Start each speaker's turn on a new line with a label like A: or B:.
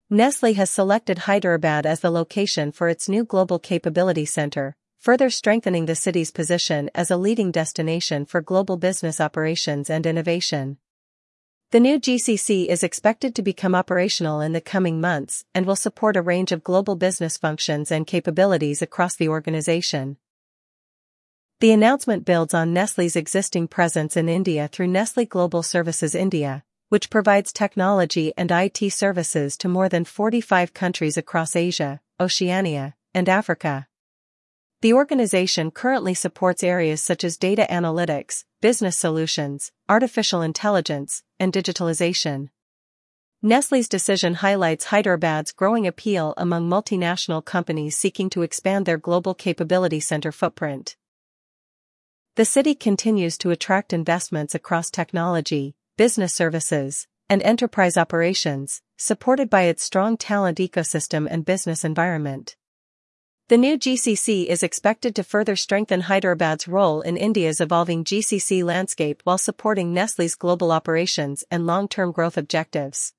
A: Nestlé has selected Hyderabad as the location for its new Global Capability Center, further strengthening the city's position as a leading destination for global business operations and innovation. The new GCC is expected to become operational in the coming months and will support a range of global business functions and capabilities across the organization. The announcement builds on Nestlé's existing presence in India through Nestlé Global Services India, which provides technology and IT services to more than 45 countries across Asia, Oceania, and Africa. The organization currently supports areas such as data analytics, business solutions, artificial intelligence, and digitalization. Nestlé's decision highlights Hyderabad's growing appeal among multinational companies seeking to expand their global capability center footprint. The city continues to attract investments across technology, business services, and enterprise operations, supported by its strong talent ecosystem and business environment. The new GCC is expected to further strengthen Hyderabad's role in India's evolving GCC landscape while supporting Nestlé's global operations and long-term growth objectives.